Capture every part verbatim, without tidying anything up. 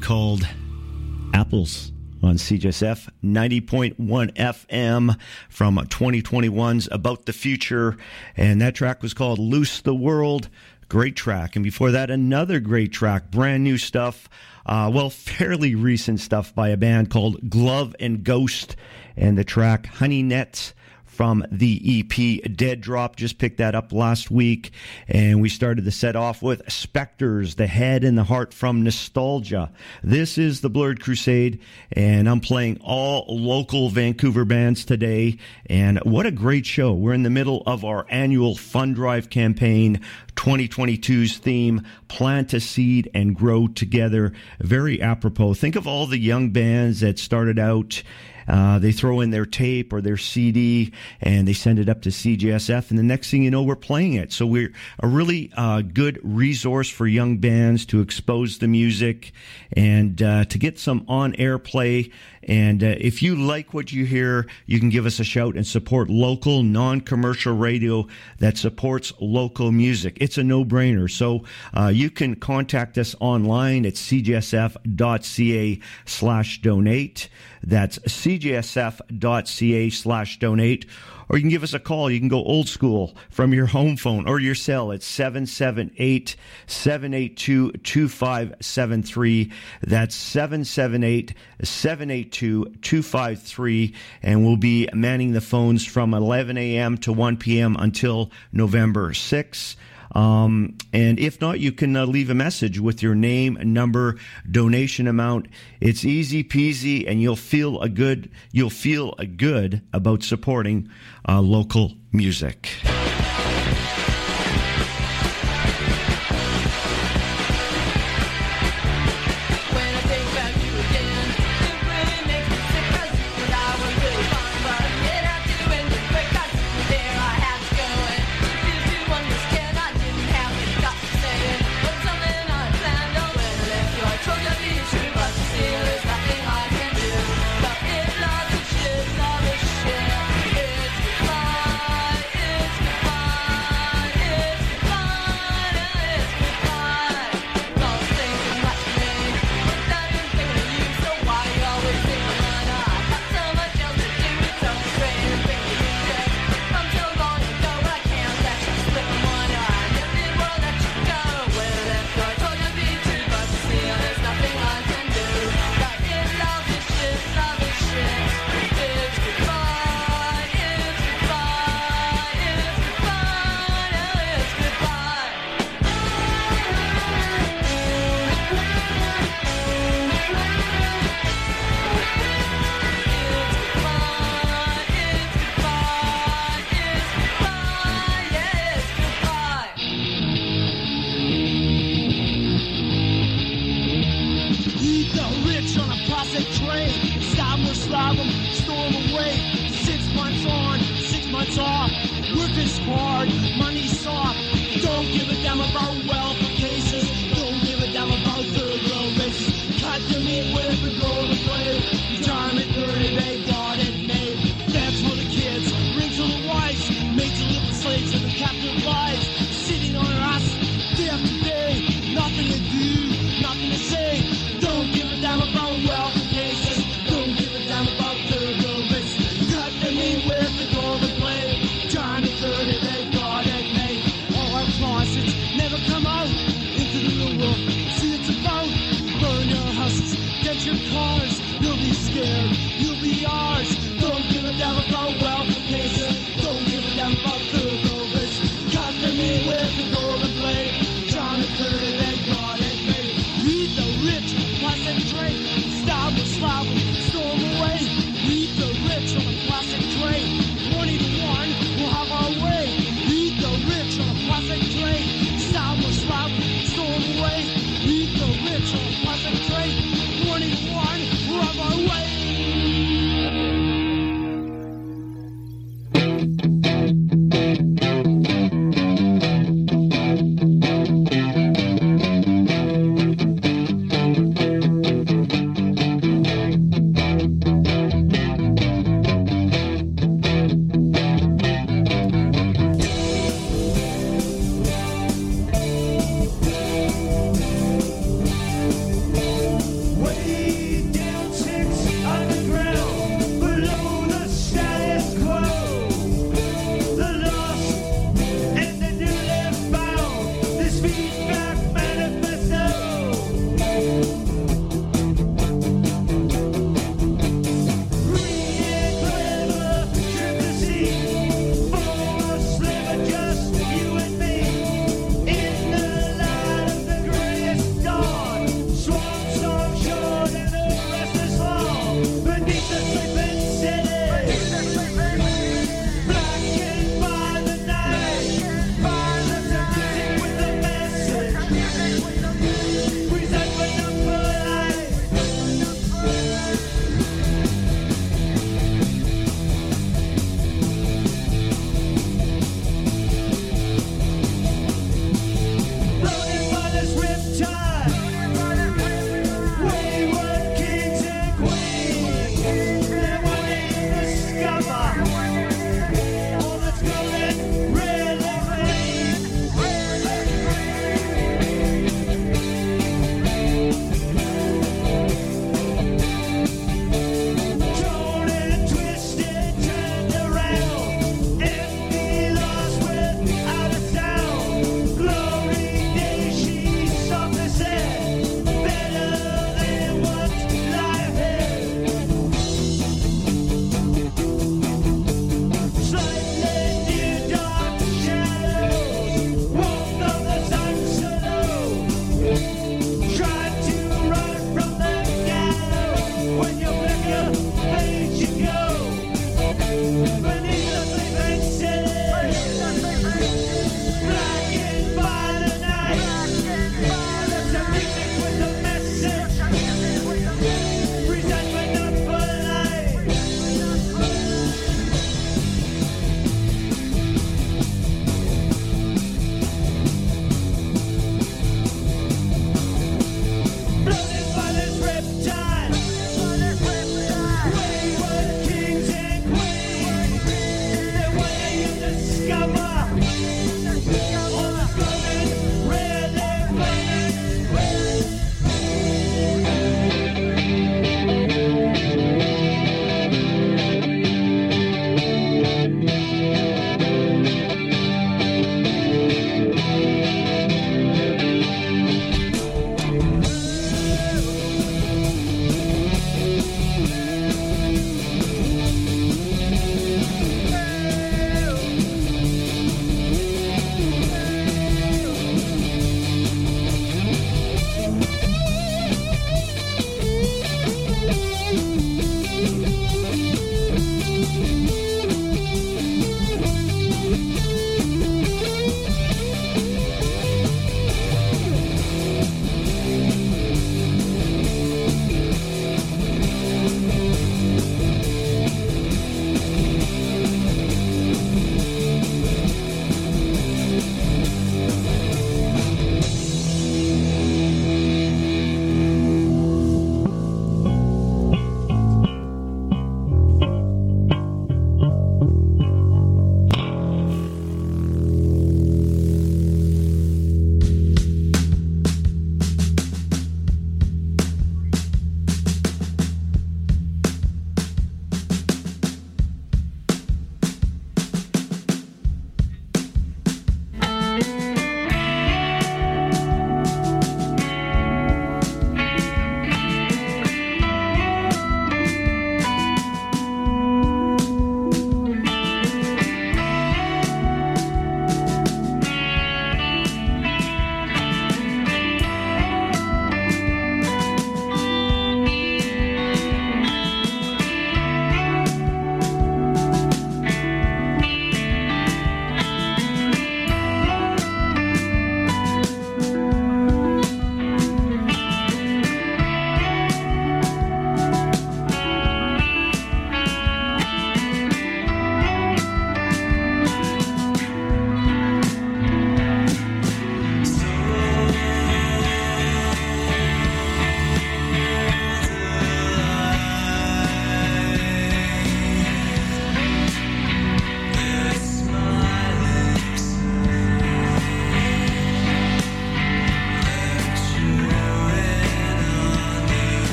band called Apples on C J S F ninety point one F M from twenty twenty-one's About the Future, and that track was called Loose the World. Great track. And before that, another great track, brand new stuff, uh, well, fairly recent stuff by a band called Glove and Ghost, and the track Honey Nets from the E P Dead Drop. Just picked that up last week, and we started the set off with Spectres, The Head and the Heart from Nostalgia. This is the Blurred Crusade, and I'm playing all local Vancouver bands today, and what a great show. We're in the middle of our annual Fund Drive campaign, twenty twenty-two's theme, Plant a Seed and Grow Together. Very apropos. Think of all the young bands that started out. Uh, they throw in their tape or their C D, and they send it up to C J S F, and the next thing you know, we're playing it. So we're a really uh, good resource for young bands to expose the music and uh, to get some on-air play. And uh, if you like what you hear, you can give us a shout and support local, non-commercial radio that supports local music. It's a no-brainer. So uh, you can contact us online at c j s f dot c a slash donate. That's c j s f dot c a slash donate. Or you can give us a call. You can go old school from your home phone or your cell at seven seven eight, seven eight two, two five seven three. That's seven seven eight, seven eight two, two five three. And we'll be manning the phones from eleven a.m. to one p.m. until November sixth. Um, and if not, you can uh, leave a message with your name, number, donation amount. It's easy peasy, and you'll feel a good. You'll feel a good about supporting uh, local music.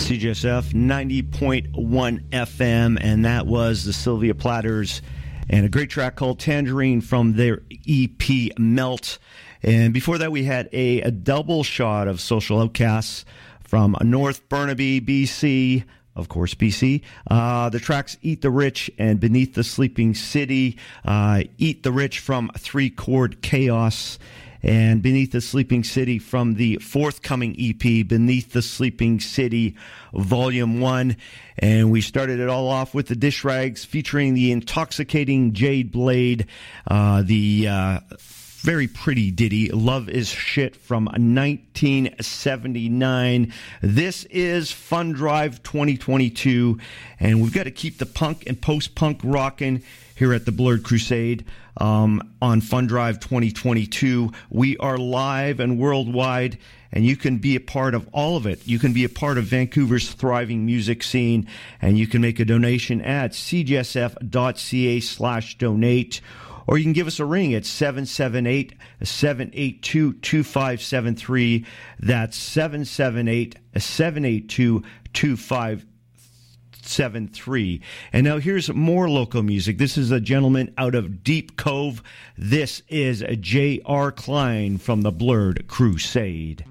C J S F ninety point one F M, and that was the Sylvia Platters and a great track called Tangerine from their E P Melt. And before that, we had a, a double shot of Social Outcasts from North Burnaby, B C, of course, B C. Uh, the tracks Eat the Rich and Beneath the Sleeping City. Uh, Eat the Rich from Three Chord Chaos, and Beneath the Sleeping City from the forthcoming E P, Beneath the Sleeping City Volume one. And we started it all off with the Dish Rags featuring the intoxicating Jade Blade, uh, the uh, very pretty ditty, Love Is Shit from nineteen seventy-nine. This is Fun Drive twenty twenty-two, and we've got to keep the punk and post-punk rocking here at the Blurred Crusade um, on Fun Drive twenty twenty-two. We are live and worldwide, and you can be a part of all of it. You can be a part of Vancouver's thriving music scene, and you can make a donation at c j s f dot c a slash donate, or you can give us a ring at seven seven eight, seven eight two, two five seven three. That's seven seven eight, seven eight two, two five seven three. And now here's more local music. This is a gentleman out of Deep Cove. This is J R. Klein from the Blurred Crusade.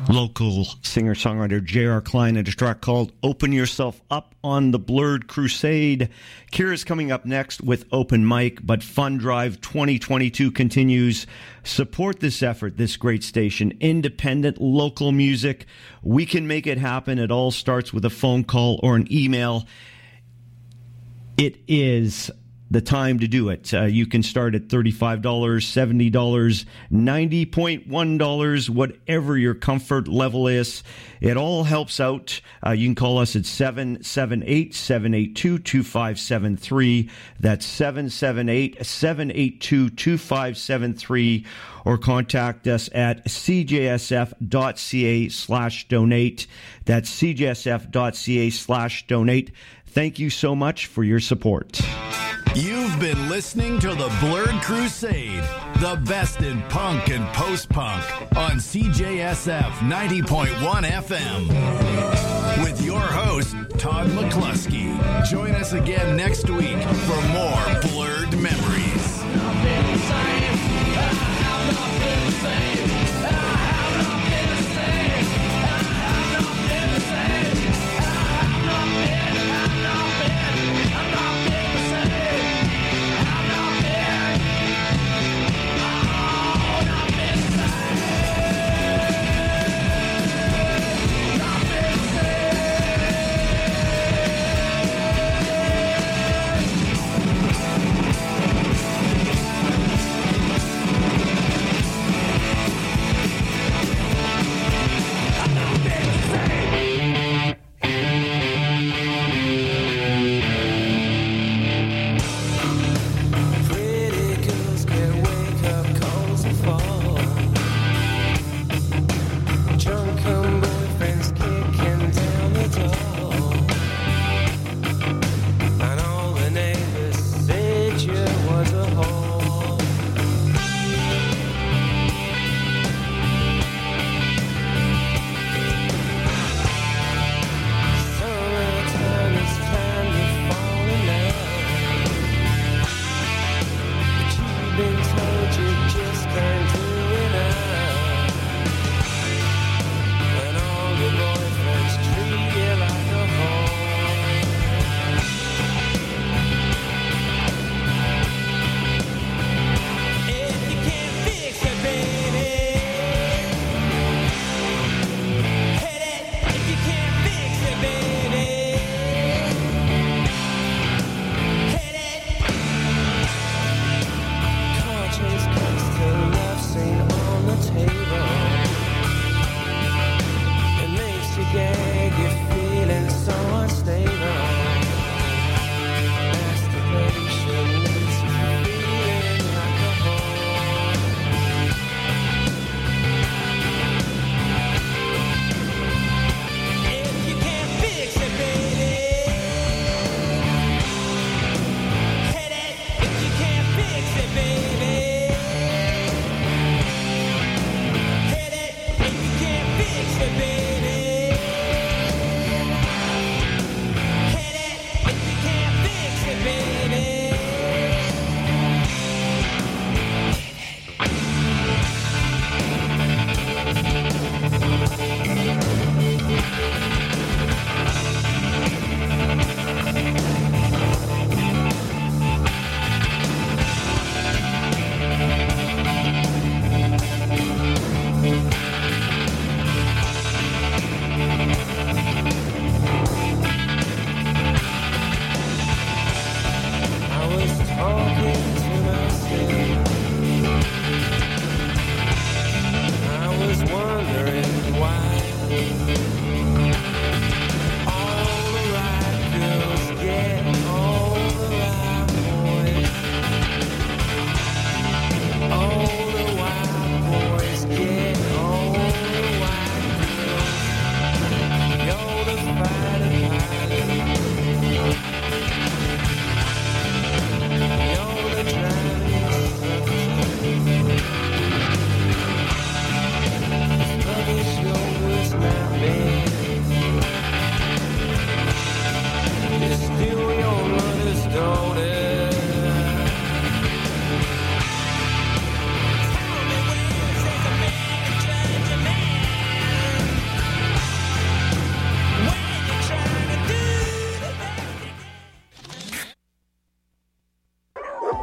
Local singer-songwriter J R. Klein and a track called Open Yourself Up on the Blurred Crusade. Kira's coming up next with Open Mic, but Fun Drive twenty twenty-two continues. Support this effort, this great station, independent local music. We can make it happen. It all starts with a phone call or an email. It is the time to do it. Uh, you can start at thirty-five dollars, seventy dollars, ninety point one dollars, whatever your comfort level is. It all helps out. Uh, you can call us at seven seven eight, seven eight two, two five seven three. That's seven seven eight, seven eight two, two five seven three. Or contact us at cjsf.ca slash donate. That's cjsf.ca slash donate. Thank you so much for your support. You've been listening to The Blurred Crusade, the best in punk and post-punk on C J S F ninety point one F M. With your host, Todd McCluskey. Join us again next week for more Blurred